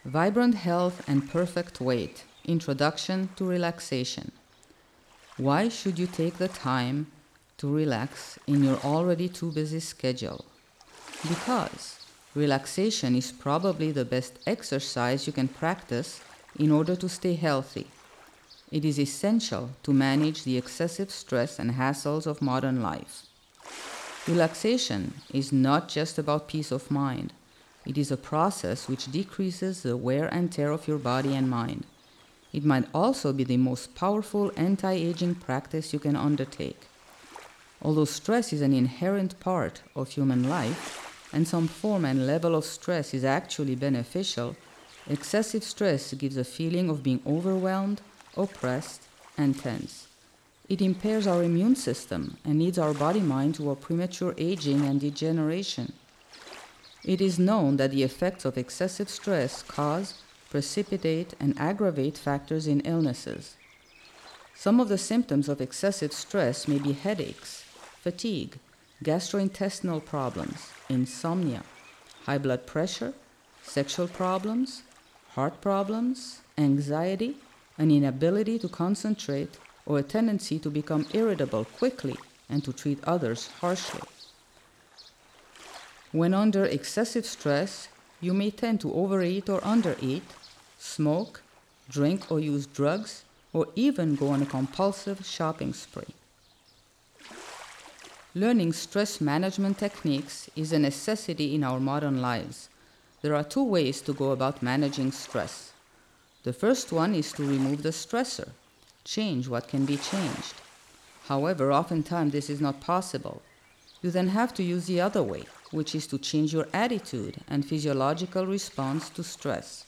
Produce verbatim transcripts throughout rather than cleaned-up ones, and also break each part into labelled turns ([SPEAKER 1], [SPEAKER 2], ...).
[SPEAKER 1] Vibrant health and perfect weight. Introduction to relaxation. Why should you take the time to relax in your already too busy schedule? Because relaxation is probably the best exercise you can practice in order to stay healthy. It is essential to manage the excessive stress and hassles of modern life. Relaxation is not just about peace of mind. It is a process which decreases the wear and tear of your body and mind. It might also be the most powerful anti-aging practice you can undertake. Although stress is an inherent part of human life, and some form and level of stress is actually beneficial, excessive stress gives a feeling of being overwhelmed, oppressed, and tense. It impairs our immune system and leads our body-mind to a premature aging and degeneration. It is known that the effects of excessive stress cause, precipitate, and aggravate factors in illnesses. Some of the symptoms of excessive stress may be headaches, fatigue, gastrointestinal problems, insomnia, high blood pressure, sexual problems, heart problems, anxiety, an inability to concentrate, or a tendency to become irritable quickly and to treat others harshly. When under excessive stress, you may tend to overeat or undereat, smoke, drink or use drugs, or even go on a compulsive shopping spree. Learning stress management techniques is a necessity in our modern lives. There are two ways to go about managing stress. The first one is to remove the stressor, change what can be changed. However, oftentimes this is not possible. You then have to use the other way, which is to change your attitude and physiological response to stress.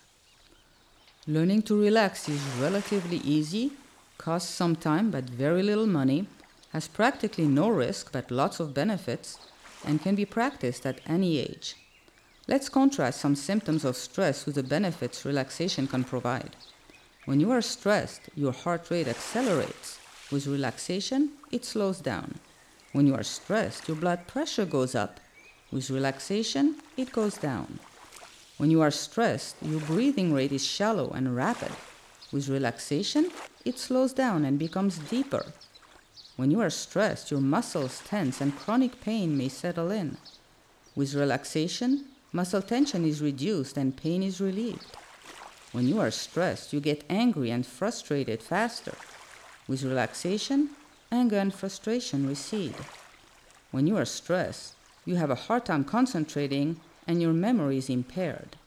[SPEAKER 1] Learning to relax is relatively easy, costs some time but very little money, has practically no risk but lots of benefits, and can be practiced at any age. Let's contrast some symptoms of stress with the benefits relaxation can provide. When you are stressed, your heart rate accelerates. With relaxation, it slows down. When you are stressed, your blood pressure goes up. With relaxation, it goes down. When you are stressed, your breathing rate is shallow and rapid. With relaxation, it slows down and becomes deeper. When you are stressed, your muscles tense and chronic pain may settle in. With relaxation, muscle tension is reduced and pain is relieved. When you are stressed, you get angry and frustrated faster. With relaxation, anger and frustration recede. When you are stressed, you have a hard time concentrating and your memory is impaired.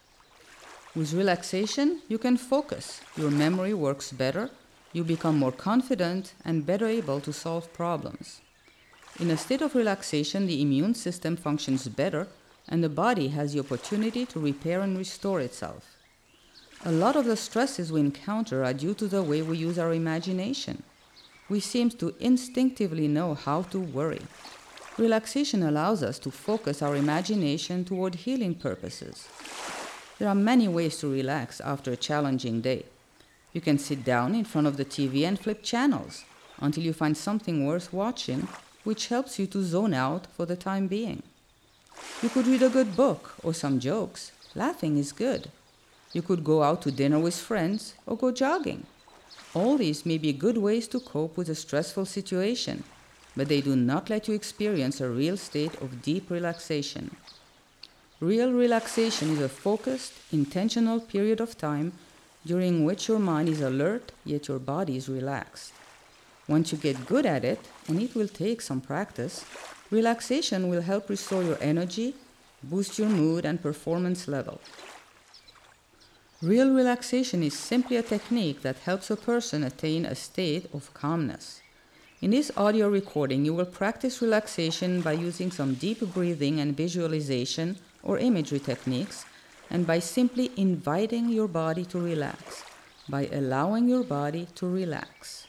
[SPEAKER 1] With relaxation, you can focus, your memory works better, you become more confident and better able to solve problems. In a state of relaxation, the immune system functions better and the body has the opportunity to repair and restore itself. A lot of the stresses we encounter are due to the way we use our imagination. We seem to instinctively know how to worry. Relaxation allows us to focus our imagination toward healing purposes. There are many ways to relax after a challenging day. You can sit down in front of the T V and flip channels until you find something worth watching, which helps you to zone out for the time being. You could read a good book or some jokes. Laughing is good. You could go out to dinner with friends or go jogging. All these may be good ways to cope with a stressful situation, but they do not let you experience a real state of deep relaxation. Real relaxation is a focused, intentional period of time during which your mind is alert, yet your body is relaxed. Once you get good at it, and it will take some practice, relaxation will help restore your energy, boost your mood and performance level. Real relaxation is simply a technique that helps a person attain a state of calmness. In this audio recording, you will practice relaxation by using some deep breathing and visualization or imagery techniques, and by simply inviting your body to relax, by allowing your body to relax.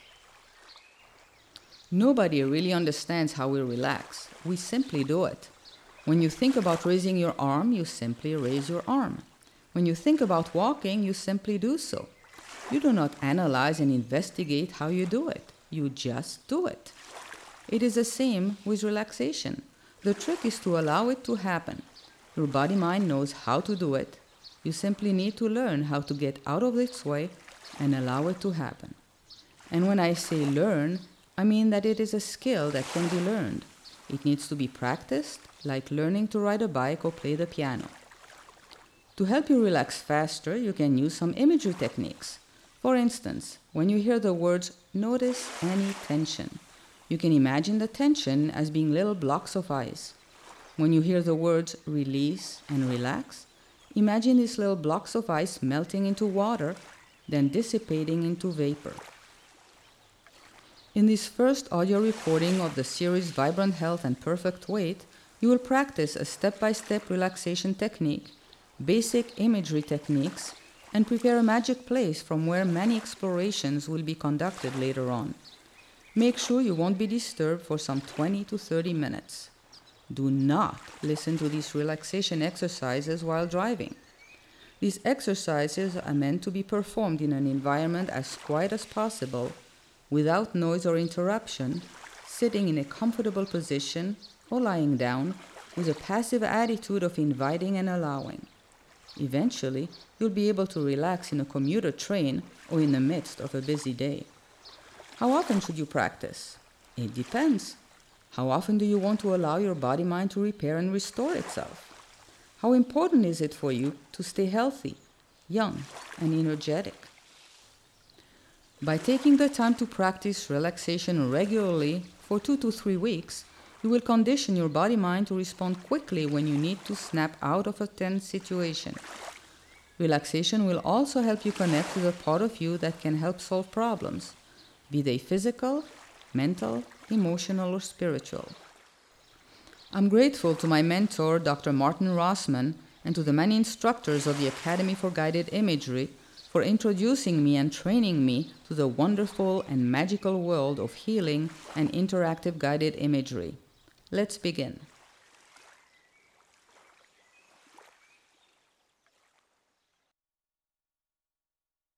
[SPEAKER 1] Nobody really understands how we relax. We simply do it. When you think about raising your arm, you simply raise your arm. When you think about walking, you simply do so. You do not analyze and investigate how you do it. You just do it. It is the same with relaxation. The trick is to allow it to happen. Your body-mind knows how to do it. You simply need to learn how to get out of its way and allow it to happen. And when I say learn, I mean that it is a skill that can be learned. It needs to be practiced, like learning to ride a bike or play the piano. To help you relax faster, you can use some imagery techniques. For instance, when you hear the words, notice any tension, you can imagine the tension as being little blocks of ice. When you hear the words, release and relax, imagine these little blocks of ice melting into water, then dissipating into vapor. In this first audio recording of the series Vibrant Health and Perfect Weight, you will practice a step-by-step relaxation technique, basic imagery techniques, and prepare a magic place from where many explorations will be conducted later on. Make sure you won't be disturbed for some twenty to thirty minutes. Do not listen to these relaxation exercises while driving. These exercises are meant to be performed in an environment as quiet as possible, without noise or interruption, sitting in a comfortable position or lying down with a passive attitude of inviting and allowing. Eventually, you'll be able to relax in a commuter train or in the midst of a busy day. How often should you practice? It depends. How often do you want to allow your body-mind to repair and restore itself? How important is it for you to stay healthy, young, and energetic? By taking the time to practice relaxation regularly for two to three weeks, you will condition your body-mind to respond quickly when you need to snap out of a tense situation. Relaxation will also help you connect with a part of you that can help solve problems, be they physical, mental, emotional, or spiritual. I'm grateful to my mentor, Doctor Martin Rossman, and to the many instructors of the Academy for Guided Imagery for introducing me and training me to the wonderful and magical world of healing and interactive guided imagery. Let's begin.